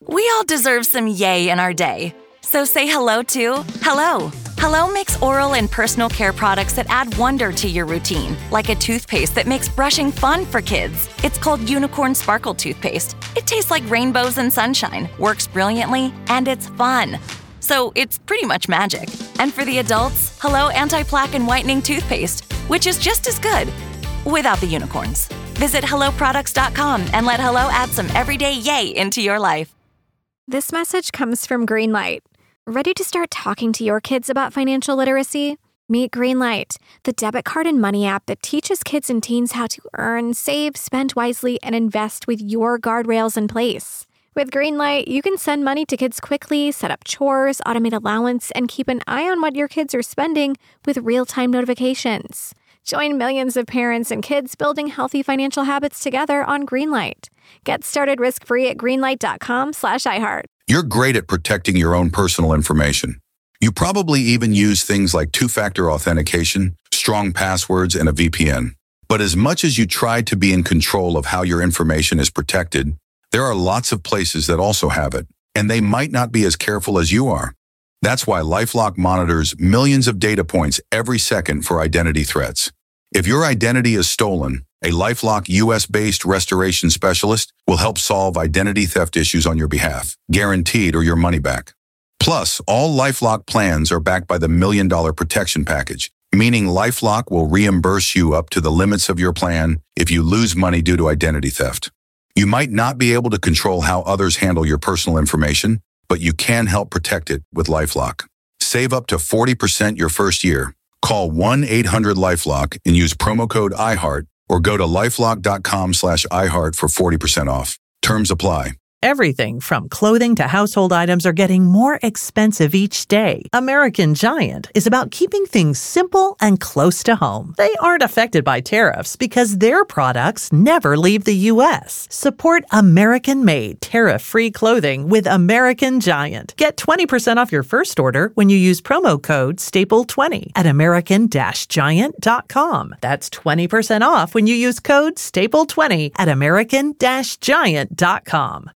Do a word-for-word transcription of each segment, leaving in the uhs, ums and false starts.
We all deserve some yay in our day. So say hello to Hello. Hello makes oral and personal care products that add wonder to your routine, like a toothpaste that makes brushing fun for kids. It's called Unicorn Sparkle Toothpaste. It tastes like rainbows and sunshine, works brilliantly, and it's fun. So it's pretty much magic. And for the adults, Hello Anti-Plaque and Whitening Toothpaste, which is just as good, without the unicorns. Visit hello products dot com and let Hello add some everyday yay into your life. This message comes from Greenlight. Ready to start talking to your kids about financial literacy? Meet Greenlight, the debit card and money app that teaches kids and teens how to earn, save, spend wisely, and invest with your guardrails in place. With Greenlight, you can send money to kids quickly, set up chores, automate allowance, and keep an eye on what your kids are spending with real-time notifications. Join millions of parents and kids building healthy financial habits together on Greenlight. Get started risk-free at greenlight dot com slash iHeart. You're great at protecting your own personal information. You probably even use things like two-factor authentication, strong passwords, and a V P N. But as much as you try to be in control of how your information is protected, there are lots of places that also have it, and they might not be as careful as you are. That's why LifeLock monitors millions of data points every second for identity threats. If your identity is stolen, a LifeLock U S-based restoration specialist will help solve identity theft issues on your behalf, guaranteed or your money back. Plus, all LifeLock plans are backed by the Million Dollar Protection Package, meaning LifeLock will reimburse you up to the limits of your plan if you lose money due to identity theft. You might not be able to control how others handle your personal information, but you can help protect it with LifeLock. Save up to forty percent your first year. Call one eight hundred LifeLock and use promo code iHeart or go to lifelock dot com slash iHeart for forty percent off. Terms apply. Everything from clothing to household items are getting more expensive each day. American Giant is about keeping things simple and close to home. They aren't affected by tariffs because their products never leave the U S. Support American-made, tariff-free clothing with American Giant. Get twenty percent off your first order when you use promo code staple twenty at american giant dot com. That's twenty percent off when you use code staple twenty at american giant dot com.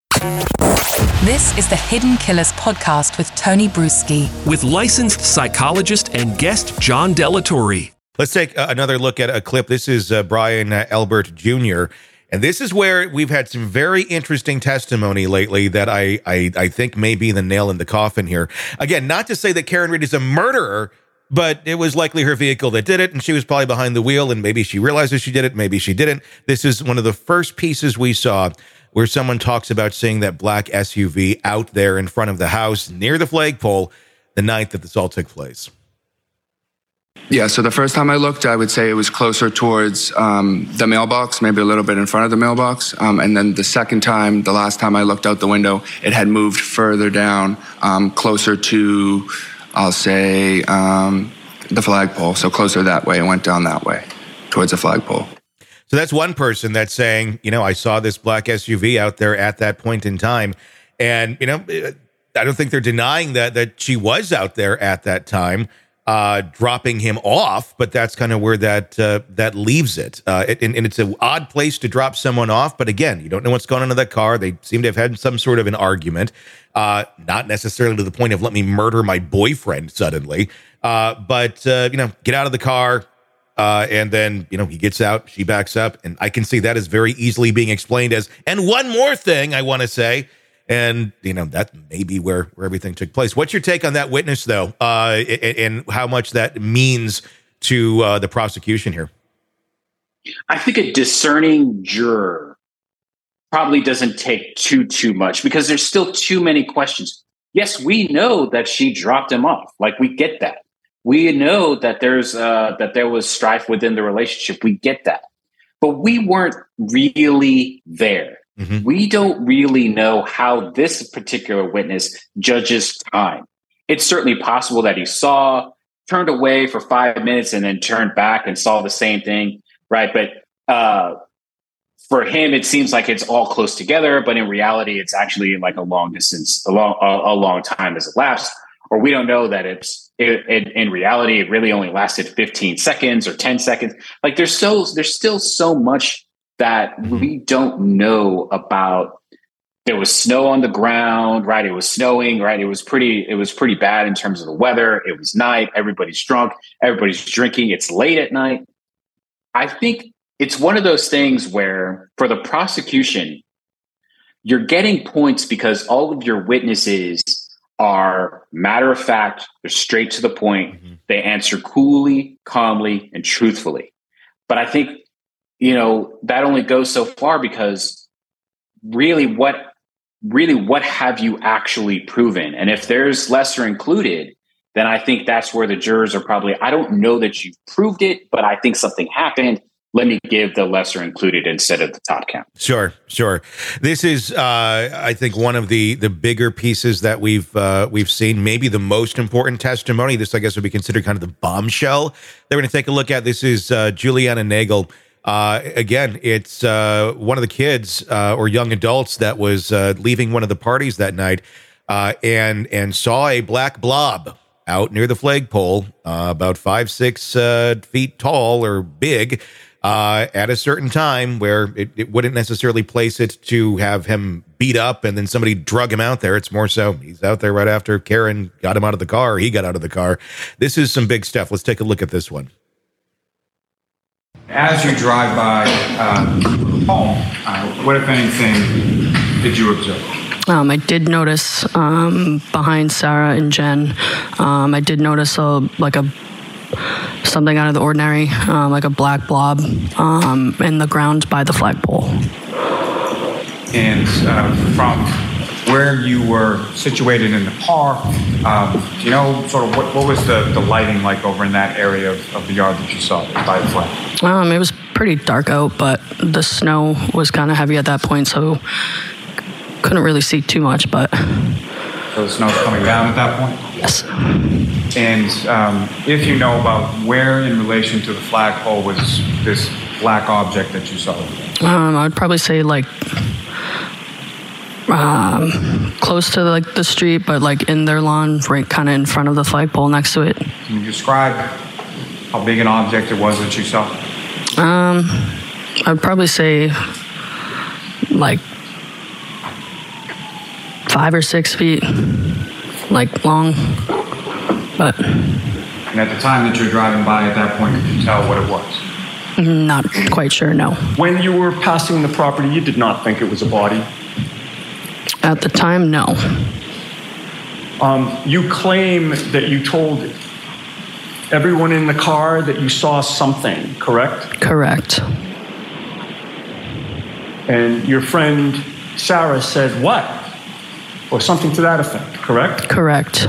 This is the Hidden Killers podcast with Tony Bruschi. With licensed psychologist and guest John Delatorre. Let's take uh, another look at a clip. This is uh, Brian uh, Elbert Junior And this is where we've had some very interesting testimony lately that I, I, I think may be the nail in the coffin here. Again, not to say that Karen Read is a murderer, but it was likely her vehicle that did it, and she was probably behind the wheel, and maybe she realizes she did it, maybe she didn't. This is one of the first pieces we saw where someone talks about seeing that black S U V out there in front of the house near the flagpole the night that this all took place. Yeah, so the first time I looked, I would say it was closer towards um, the mailbox, maybe a little bit in front of the mailbox. Um, and then the second time, the last time I looked out the window, it had moved further down, um, closer to, I'll say, um, the flagpole. So closer that way. It went down that way, towards the flagpole. So that's one person that's saying, you know, I saw this black S U V out there at that point in time. And, you know, I don't think they're denying that, that she was out there at that time, uh, dropping him off. But that's kind of where that uh, that leaves it. Uh, it and, and it's an odd place to drop someone off. But again, you don't know what's going on in that car. They seem to have had some sort of an argument, uh, not necessarily to the point of let me murder my boyfriend suddenly. Uh, but, uh, you know, get out of the car. Uh, and then, you know, he gets out, she backs up, and I can see that as very easily being explained as, and one more thing I want to say, and, you know, that may be where, where everything took place. What's your take on that witness, though, uh, and, and how much that means to uh, the prosecution here? I think a discerning juror probably doesn't take too, too much because there's still too many questions. Yes, we know that she dropped him off. Like, we get that. We know that there's uh, that there was strife within the relationship. We get that. But we weren't really there. Mm-hmm. We don't really know how this particular witness judges time. It's certainly possible that he saw, turned away for five minutes and then turned back and saw the same thing, right? But uh, for him, it seems like it's all close together, but in reality, it's actually like a long distance, a long, a, a long time has elapsed. Or we don't know that it's it, it, in reality, it really only lasted fifteen seconds or ten seconds. Like there's so there's still so much that we don't know about there was snow on the ground, right? It was snowing, right? It was pretty, it was pretty bad in terms of the weather. It was night. Everybody's drunk. Everybody's drinking. It's late at night. I think it's one of those things where for the prosecution, you're getting points because all of your witnesses are matter of fact, they're straight to the point. Mm-hmm. They answer coolly, calmly, and truthfully. But I think, you know, that only goes so far because really what, really what have you actually proven? And if there's lesser included, then I think that's where the jurors are probably, I don't know that you've proved it, but I think something happened. Let me give the lesser included instead of the top count. Sure, sure. This is, uh, I think, one of the the bigger pieces that we've uh, we've seen. Maybe the most important testimony. This, I guess, would be considered kind of the bombshell that we're going to take a look at. This is uh, Juliana Nagel. Uh, again, it's uh, one of the kids uh, or young adults that was uh, leaving one of the parties that night uh, and and saw a black blob out near the flagpole, uh, about five, six uh, feet tall or big. Uh, at a certain time where it, it wouldn't necessarily place it to have him beat up and then somebody drug him out there. It's more so he's out there right after Karen got him out of the car. He got out of the car. This is some big stuff. Let's take a look at this one. As you drive by um, home, uh, what, if anything, did you observe? Um, I did notice um, behind Sarah and Jen, um, I did notice a like a something out of the ordinary, um, like a black blob um, in the ground by the flagpole. And uh, from where you were situated in the car, um, do you know sort of what, what was the, the lighting like over in that area of, of the yard that you saw by the flag? Um, it was pretty dark out, but the snow was kind of heavy at that point, so couldn't really see too much, but... So the snow's coming down at that point? Yes. And um, if you know about where in relation to the flagpole was this black object that you saw? Um, I would probably say like um, close to like the street, but like in their lawn, right kind of in front of the flagpole next to it. Can you describe how big an object it was that you saw? Um, I'd probably say like five or six feet, like long, but. And at the time that you're driving by at that point, could you tell what it was? Not quite sure, no. When you were passing the property, you did not think it was a body? At the time, no. Um, you claim that you told everyone in the car that you saw something, correct? Correct. And your friend Sarah said what? Or something to that effect, correct? Correct.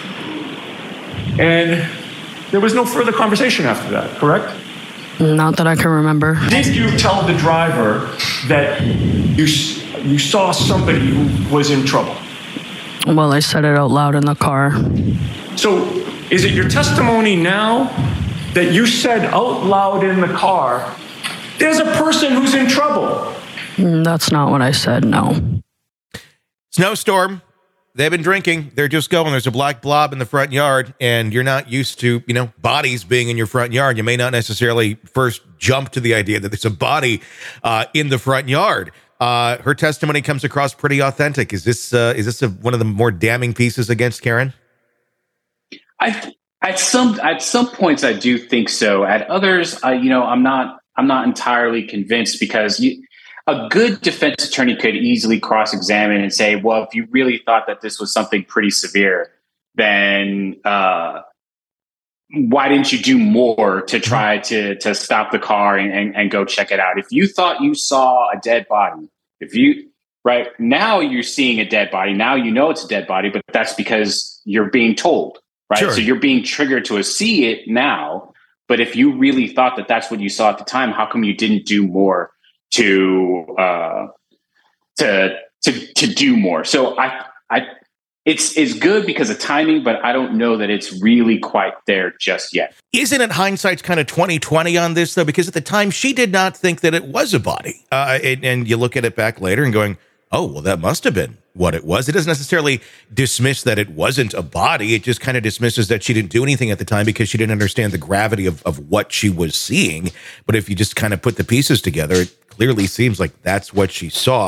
And there was no further conversation after that, correct? Not that I can remember. Did you tell the driver that you you saw somebody who was in trouble? Well, I said it out loud in the car. So is it your testimony now that you said out loud in the car, there's a person who's in trouble? That's not what I said, no. Snowstorm. They've been drinking. They're just going. There's a black blob in the front yard, and you're not used to, you know, bodies being in your front yard. You may not necessarily first jump to the idea that there's a body uh, in the front yard. Uh, her testimony comes across pretty authentic. Is this uh, is this a, one of the more damning pieces against Karen? I at some at some points I do think so. At others, I you know, I'm not I'm not entirely convinced because you. A good defense attorney could easily cross-examine and say, well, if you really thought that this was something pretty severe, then uh, why didn't you do more to try to to stop the car and, and, and go check it out? If you thought you saw a dead body, if you, right, now you're seeing a dead body, now you know it's a dead body, but that's because you're being told, right? Sure. So you're being triggered to see it now. But if you really thought that that's what you saw at the time, how come you didn't do more to uh to to to do more? So I I it's it's good because of timing, but I don't know that it's really quite there just yet. Isn't it hindsight's kind of twenty twenty on this though? Because at the time she did not think that it was a body, uh, and, and you look at it back later and going, oh well, that must have been what it was. It doesn't necessarily dismiss that it wasn't a body. It just kind of dismisses that she didn't do anything at the time because she didn't understand the gravity of of what she was seeing. But if you just kind of put the pieces together, it clearly seems like that's what she saw.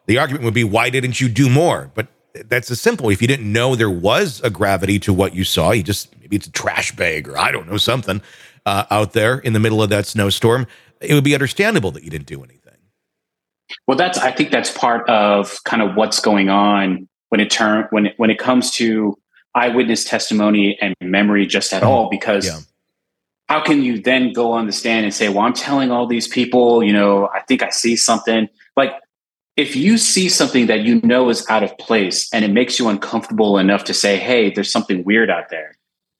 the argument would be, why didn't you do more? But that's a simple. If you didn't know there was a gravity to what you saw, you just, maybe it's a trash bag or I don't know, something uh, out there in the middle of that snowstorm, it would be understandable that you didn't do anything. Well, that's, I think that's part of kind of what's going on when it turn, when it, when it comes to eyewitness testimony and memory just at all, because yeah. how can you then go on the stand and say, well, I'm telling all these people, you know, I think I see something. Like, if you see something that you know is out of place and it makes you uncomfortable enough to say, hey, there's something weird out there,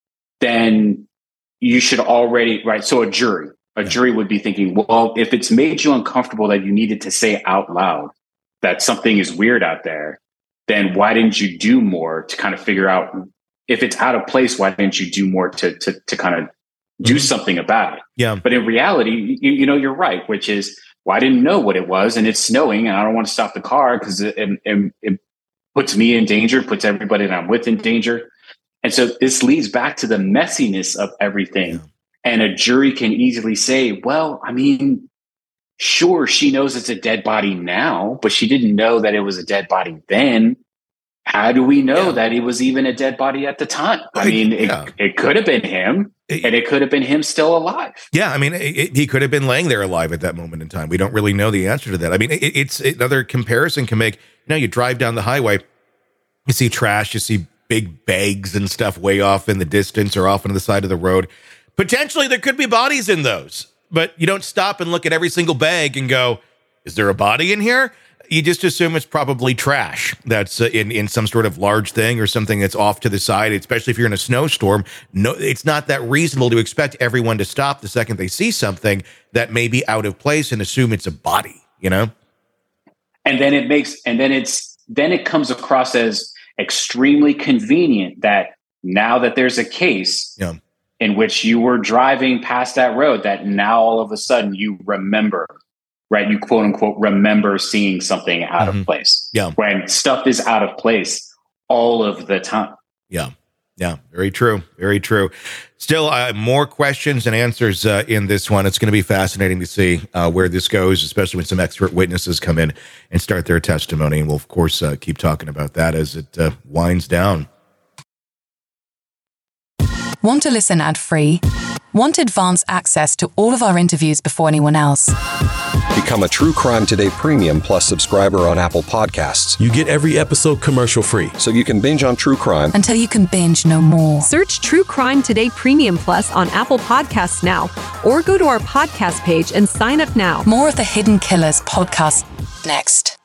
then you should already, right? So a jury, a yeah. jury would be thinking, well, if it's made you uncomfortable that you needed to say out loud that something is weird out there, then why didn't you do more to kind of figure out if it's out of place? Why didn't you do more to to, to kind of do mm-hmm. something about it? Yeah. But in reality, you, you know, you're right, which is, well, I didn't know what it was, and it's snowing, and I don't want to stop the car because it, it, it puts me in danger, puts everybody that I'm with in danger. And so this leads back to the messiness of everything. Yeah. And a jury can easily say, well, I mean, sure, she knows it's a dead body now, but she didn't know that it was a dead body then. How do we know yeah. that it was even a dead body at the time? I mean, it, yeah. it could have been him, it, and it could have been him still alive. Yeah, I mean, it, it, he could have been laying there alive at that moment in time. We don't really know the answer to that. I mean, it, it's another comparison can make. You know, you drive down the highway, you see trash, you see big bags and stuff way off in the distance or off on the side of the road. Potentially, there could be bodies in those, but you don't stop and look at every single bag and go, is there a body in here? You just assume it's probably trash that's uh, in, in some sort of large thing or something that's off to the side, especially if you're in a snowstorm. No, it's not that reasonable to expect everyone to stop the second they see something that may be out of place and assume it's a body, you know? And then it makes, and then it's, then it comes across as extremely convenient that now that there's a case yeah. in which you were driving past that road, that now all of a sudden you remember. Right, you quote unquote remember seeing something out mm-hmm. of place. Yeah, when stuff is out of place all of the time. Yeah, yeah, very true, very true. Still, uh, more questions and answers uh, in this one. It's going to be fascinating to see uh, where this goes, especially when some expert witnesses come in and start their testimony. And we'll, of course, uh, keep talking about that as it uh, winds down. Want to listen ad-free? Want advance access to all of our interviews before anyone else? Become a True Crime Today Premium Plus subscriber on Apple Podcasts. You get every episode commercial-free. So you can binge on true crime until you can binge no more. Search True Crime Today Premium Plus on Apple Podcasts now, or go to our podcast page and sign up now. More of the Hidden Killers podcast next.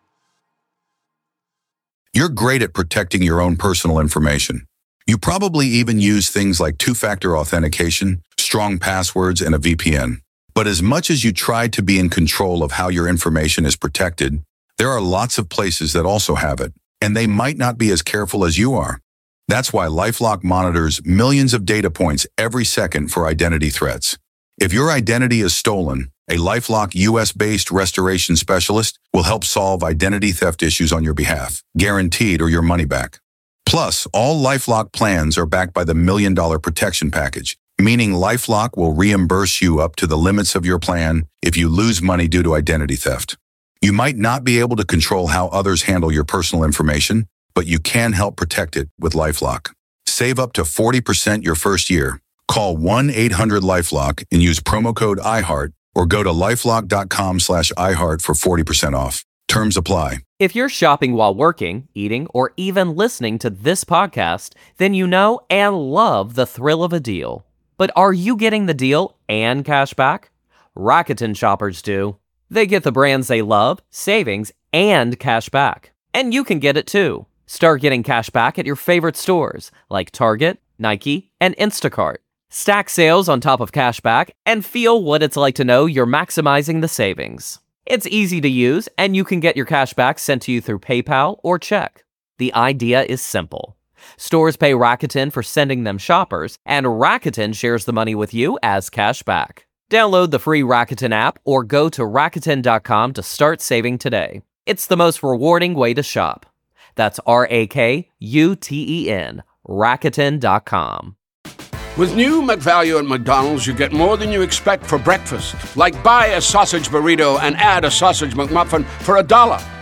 You're great at protecting your own personal information. You probably even use things like two-factor authentication, strong passwords, and a V P N. But as much as you try to be in control of how your information is protected, there are lots of places that also have it, and they might not be as careful as you are. That's why LifeLock monitors millions of data points every second for identity threats. If your identity is stolen, a LifeLock U S-based restoration specialist will help solve identity theft issues on your behalf, guaranteed or your money back. Plus, all LifeLock plans are backed by the Million Dollar Protection Package, meaning LifeLock will reimburse you up to the limits of your plan if you lose money due to identity theft. You might not be able to control how others handle your personal information, but you can help protect it with LifeLock. Save up to forty percent your first year. Call one eight hundred LifeLock and use promo code iHeart or go to lifelock.com slash iHeart for forty percent off. Terms apply. If you're shopping while working, eating, or even listening to this podcast, then you know and love the thrill of a deal. But are you getting the deal and cash back? Rakuten shoppers do. They get the brands they love, savings, and cash back. And you can get it too. Start getting cash back at your favorite stores like Target, Nike, and Instacart. Stack sales on top of cash back and feel what it's like to know you're maximizing the savings. It's easy to use, and you can get your cash back sent to you through PayPal or check. The idea is simple. Stores pay Rakuten for sending them shoppers, and Rakuten shares the money with you as cash back. Download the free Rakuten app or go to Rakuten dot com to start saving today. It's the most rewarding way to shop. That's R A K U T E N, Rakuten dot com. With new McValue at McDonald's, you get more than you expect for breakfast. Like buy a sausage burrito and add a sausage McMuffin for a dollar.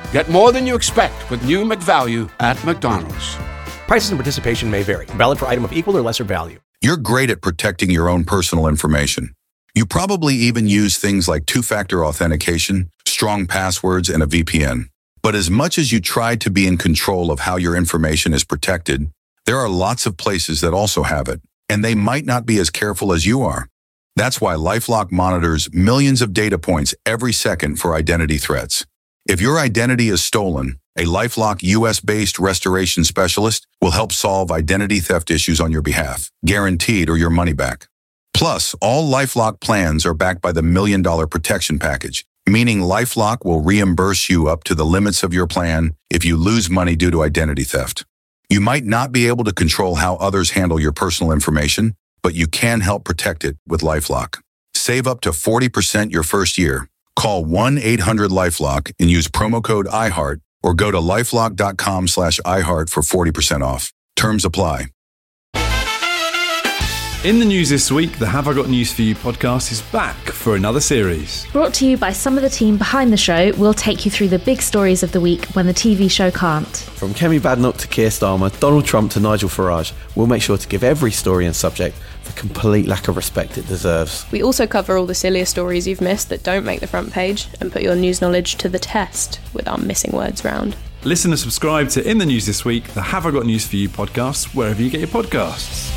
Get more than you expect with new McValue at McDonald's. Prices and participation may vary. Valid for item of equal or lesser value. You're great at protecting your own personal information. You probably even use things like two-factor authentication, strong passwords, and a V P N. But as much as you try to be in control of how your information is protected, there are lots of places that also have it, and they might not be as careful as you are. That's why LifeLock monitors millions of data points every second for identity threats. If your identity is stolen, a LifeLock U S-based restoration specialist will help solve identity theft issues on your behalf, guaranteed or your money back. Plus, all LifeLock plans are backed by the Million Dollar Protection Package, meaning LifeLock will reimburse you up to the limits of your plan if you lose money due to identity theft. You might not be able to control how others handle your personal information, but you can help protect it with LifeLock. Save up to forty percent your first year. Call one eight hundred LifeLock and use promo code iHeart or go to lifelock.com slash iHeart for forty percent off. Terms apply. In the news this week, the Have I Got News For You podcast is back for another series. Brought to you by some of the team behind the show, we'll take you through the big stories of the week when the T V show can't. From Kemi Badenoch to Keir Starmer, Donald Trump to Nigel Farage, we'll make sure to give every story and subject the complete lack of respect it deserves. We also cover all the sillier stories you've missed that don't make the front page and put your news knowledge to the test with our missing words round. Listen and subscribe to In the News This Week, the Have I Got News For You podcast, wherever you get your podcasts.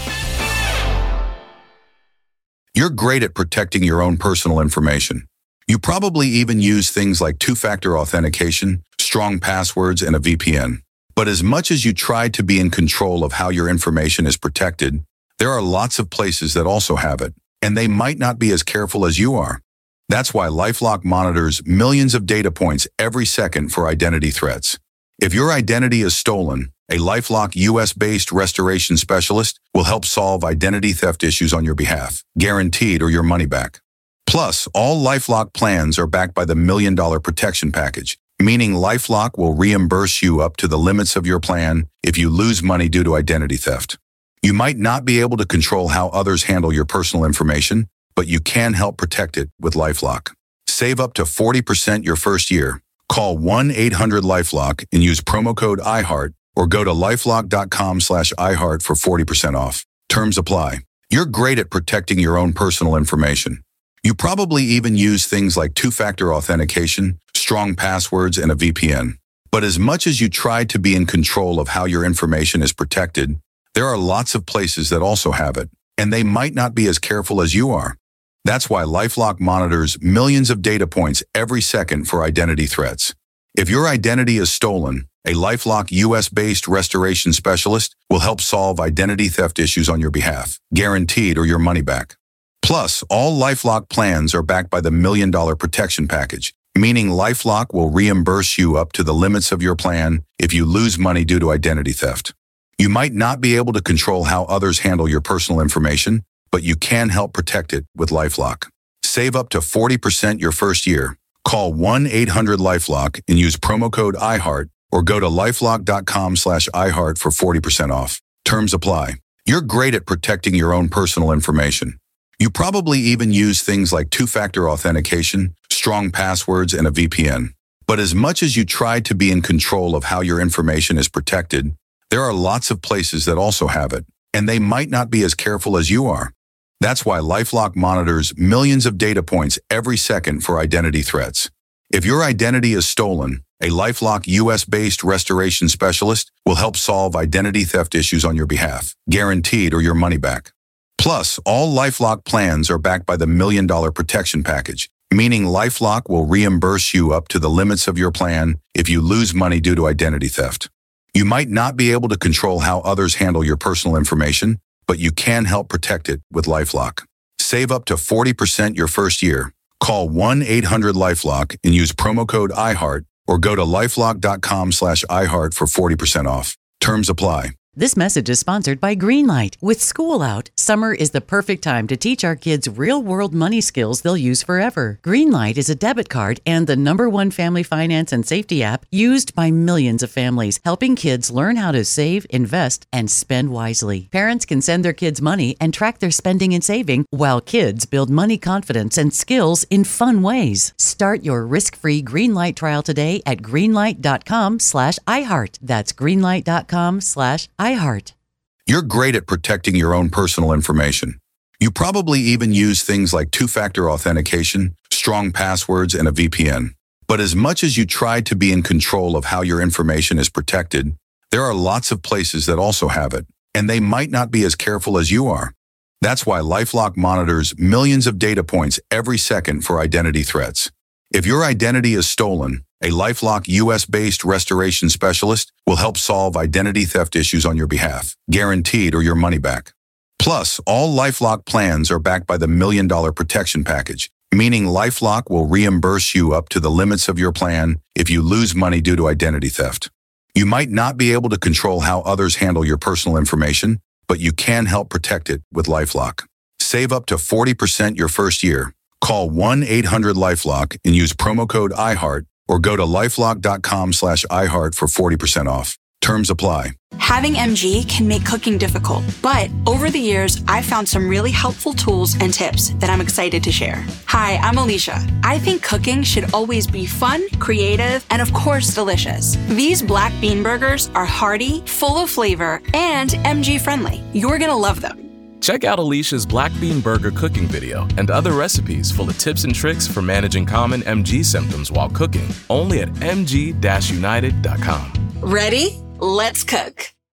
You're great at protecting your own personal information. You probably even use things like two-factor authentication, strong passwords, and a V P N. But as much as you try to be in control of how your information is protected, there are lots of places that also have it, and they might not be as careful as you are. That's why LifeLock monitors millions of data points every second for identity threats. If your identity is stolen, a LifeLock U S-based restoration specialist will help solve identity theft issues on your behalf, guaranteed or your money back. Plus, all LifeLock plans are backed by the Million Dollar Protection Package, meaning LifeLock will reimburse you up to the limits of your plan if you lose money due to identity theft. You might not be able to control how others handle your personal information, but you can help protect it with LifeLock. Save up to forty percent your first year. Call one eight hundred LifeLock and use promo code iHeart or go to lifelock.com slash iHeart for forty percent off. Terms apply. You're great at protecting your own personal information. You probably even use things like two-factor authentication, strong passwords, and a V P N. But as much as you try to be in control of how your information is protected, there are lots of places that also have it, and they might not be as careful as you are. That's why LifeLock monitors millions of data points every second for identity threats. If your identity is stolen, a LifeLock U S-based restoration specialist will help solve identity theft issues on your behalf, guaranteed or your money back. Plus, all LifeLock plans are backed by the Million Dollar Protection Package, meaning LifeLock will reimburse you up to the limits of your plan if you lose money due to identity theft. You might not be able to control how others handle your personal information, but you can help protect it with LifeLock. Save up to forty percent your first year. Call one eight hundred LifeLock and use promo code iHeart or go to lifelock.com slash iHeart for forty percent off. Terms apply. You're great at protecting your own personal information. You probably even use things like two-factor authentication, strong passwords, and a V P N. But as much as you try to be in control of how your information is protected, there are lots of places that also have it, and they might not be as careful as you are. That's why LifeLock monitors millions of data points every second for identity threats. If your identity is stolen, a LifeLock U S-based restoration specialist will help solve identity theft issues on your behalf, guaranteed or your money back. Plus, all LifeLock plans are backed by the Million Dollar Protection Package, meaning LifeLock will reimburse you up to the limits of your plan if you lose money due to identity theft. You might not be able to control how others handle your personal information, but you can help protect it with LifeLock. Save up to forty percent your first year. Call one eight hundred LifeLock and use promo code iHeart or go to lifelock.com slash iHeart for forty percent off. Terms apply. This message is sponsored by Greenlight. With school out, summer is the perfect time to teach our kids real-world money skills they'll use forever. Greenlight is a debit card and the number one family finance and safety app used by millions of families, helping kids learn how to save, invest, and spend wisely. Parents can send their kids money and track their spending and saving, while kids build money confidence and skills in fun ways. Start your risk-free Greenlight trial today at greenlight.com slash iHeart. That's greenlight.com slash iHeart. You're great at protecting your own personal information. You probably even use things like two-factor authentication, strong passwords, and a V P N. But as much as you try to be in control of how your information is protected, there are lots of places that also have it, and they might not be as careful as you are. That's why LifeLock monitors millions of data points every second for identity threats. If your identity is stolen, a LifeLock U S-based restoration specialist will help solve identity theft issues on your behalf, guaranteed or your money back. Plus, all LifeLock plans are backed by the Million Dollar Protection Package, meaning LifeLock will reimburse you up to the limits of your plan if you lose money due to identity theft. You might not be able to control how others handle your personal information, but you can help protect it with LifeLock. Save up to forty percent your first year. Call one eight hundred LifeLock and use promo code iHeart, or go to lifelock.com slash iHeart for forty percent off. Terms apply. Having M G can make cooking difficult, but over the years, I've found some really helpful tools and tips that I'm excited to share. Hi, I'm Alicia. I think cooking should always be fun, creative, and of course, delicious. These black bean burgers are hearty, full of flavor, and M G friendly. You're gonna love them. Check out Alicia's Black Bean Burger cooking video and other recipes full of tips and tricks for managing common M G symptoms while cooking, only at m g dash united dot com. Ready? Let's cook.